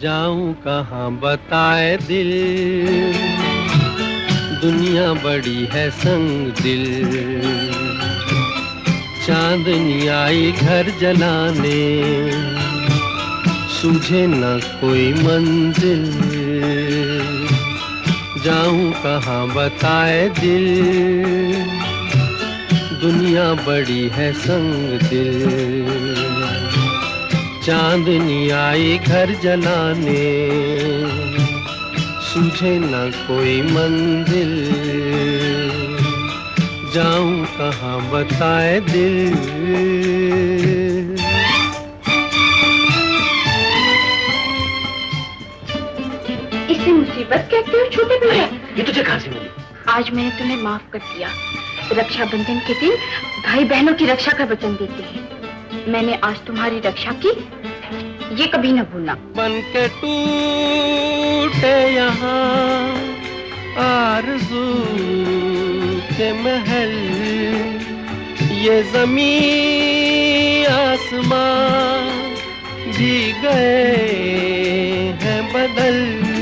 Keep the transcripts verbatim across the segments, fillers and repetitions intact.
जाऊं कहाँ बताए दिल, दुनिया बड़ी है संग दिल। चांदनी आई घर जलाने, सूझे न कोई मंजिल। जाऊं कहाँ बताए दिल, दुनिया बड़ी है संग दिल। चांदनी आई घर जलाने, सूझे न कोई मंजिल। जाऊं कहाँ बताए दिल। इसे मुसीबत कहते हो छोटे भैया? ये तुझे कहाँ से मिली? आज मैंने तुम्हें माफ कर दिया। रक्षाबंधन के दिन भाई बहनों की रक्षा का वचन देते हैं। मैंने आज तुम्हारी रक्षा की, ये कभी न भूलना। बन के टूटे यहाँ आरज़ू के महल, ये ज़मीन आसमां भी गए हैं बदल।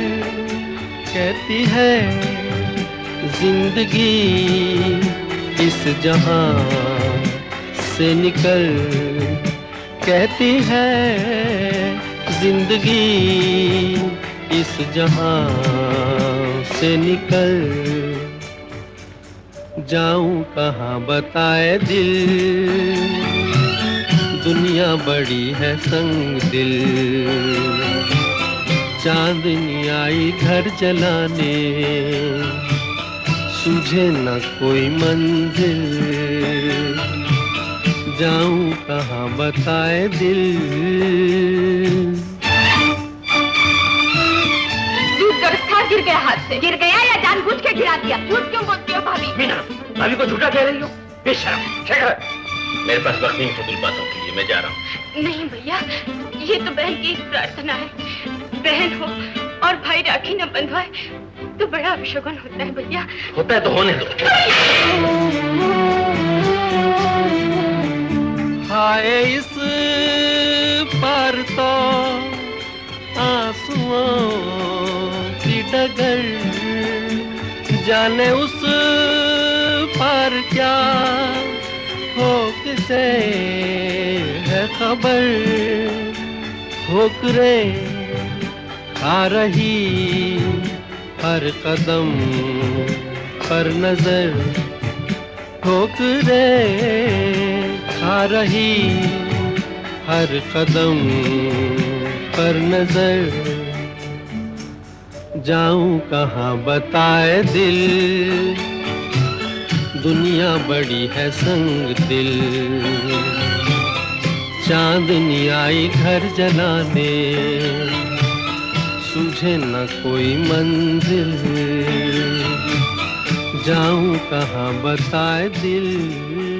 कहती है जिंदगी इस जहां से निकल, कहती है जिंदगी इस जहां से निकल। जाऊं कहाँ बताए दिल, दुनिया बड़ी है संग दिल। चांदनी आई घर जलाने, सूझे न कोई मंजिल। जाऊं कहाँ बताए दिल। दूध गर्म था, गिर गया हाथ से। गिर गया या जानबूझ के गिरा दिया? झूठ क्यों बोलती हो भाभी? मीना, भाभी को झूठा कह रही हो? बेशर्म। मेरे पास वक्त नहीं फजूल बातों के लिए, मैं जा रहा हूँ। नहीं भैया, ये तो बहन की प्रार्थना है। बहन हो और भाई राखी न बंधवाए तो बड़ा अपशगुन होता है भैया। होता है तो होने दो। हाय इस पार तो आंसुओं की डगर, जाने उस पार क्या हो किसे है खबर। ठोकरे आ रही हर कदम पर नजर, ठोकरे आ रही हर कदम पर नजर। जाऊं कहाँ बताए दिल, दुनिया बड़ी है संग दिल। चांदनी आई घर जलाने, सूझे न कोई मंजिल। जाऊं कहाँ बताए दिल।